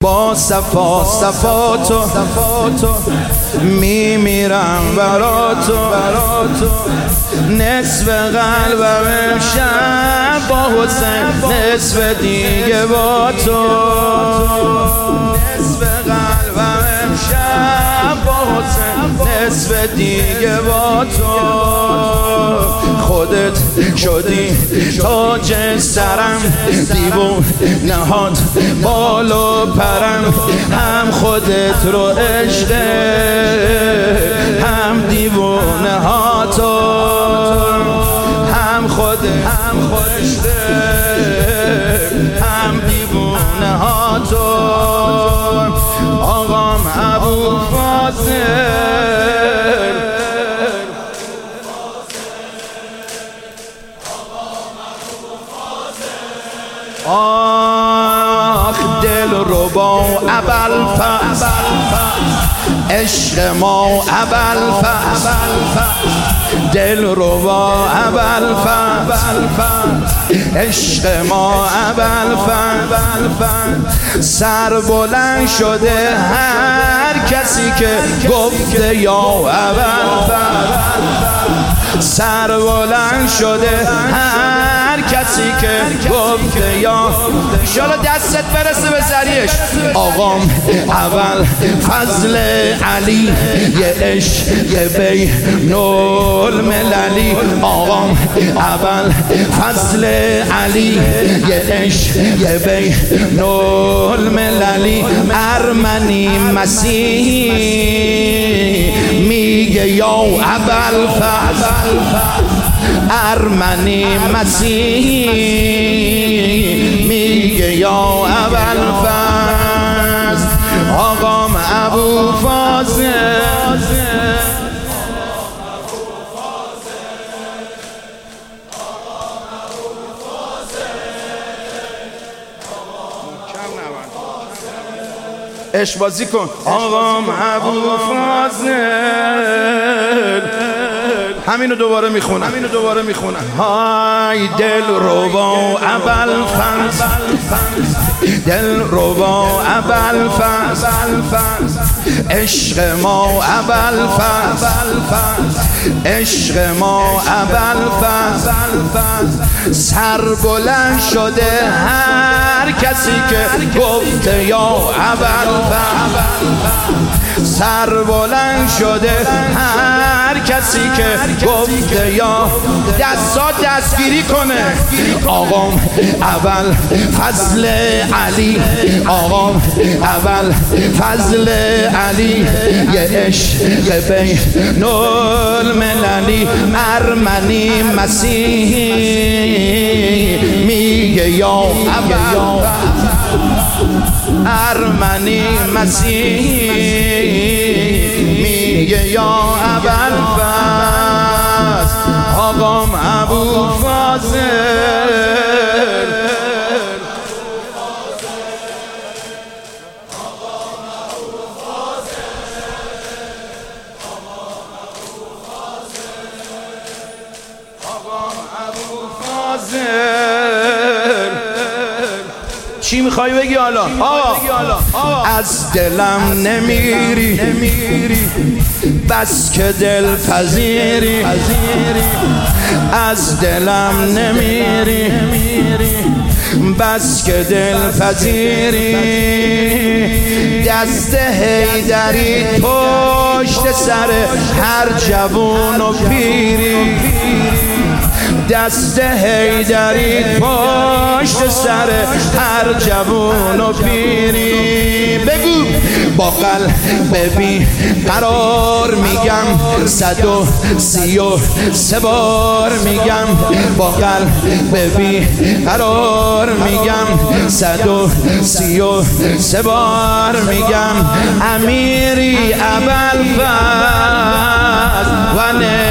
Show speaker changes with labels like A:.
A: با صفا تو میمیرم برا تو نصف قلبم امشب با حسین، نصف دیگه با تو، نصف قلبم امشب با حسین، نصف دیگه با تو. خودت شدی تاج سرم، دیوون نهاد بالو پرم، هم خودت رو عشقه هم دیوونه ها تو، هم خودت عشقه هم دیوونه ها تو. آقام ابوالفاضل آخ دل ربا ابوالفضل، عشق ما ابوالفضل، دل ربا ابوالفضل، عشق ما ابوالفضل. سر بلند شده هر کسی که گفته یا ابوالفضل، سر بلند شده هر کسی که گفته یا. انشالله دستت برسه به ذریعش. آقام اول فضل علی، یه عشق بین المللی. آقام اول فضل علی، یه عشق بین المللی. ارمنی مسیحی میگه یا ابوالفضل، ارمنی مسیحی میگه یا ابوالفضل. آقام ابوالفاضل عشق بازی کن. آقام ابوالفاضل همینو دوباره میخونم. های دل ربا ابوالفضل، دل ربا ابوالفضل، عشق ما ابوالفضل، عشق ما ابوالفضل. سر بلند شده هر کسی که گفته یا ابوالفضل، سر بلند شده هر کسی که گفته یا. دستا دستگیری کنه. آقام اول فضل علی، آقام اول فضل علی، یه عشق بین المللی. ارمنی مسیحی میگه یا ابوالفضل، ارمنی مسیحی میگه یا ابوالفضل. آقام ابوالفاضل چی میخوای بگی حالا؟ از دلم نمیری بس که دل پذیری، از دلم نمیری بس که دل پذیری. دست حیدری پشت سر هر جوون و پیری، دست حیدری پشت سر هر جوون و پیری. بگو با قلب بی قرار میگم 133 بار میگم، با قلب بی قرار میگم 133 بار میگم. امیری ابوالفضل و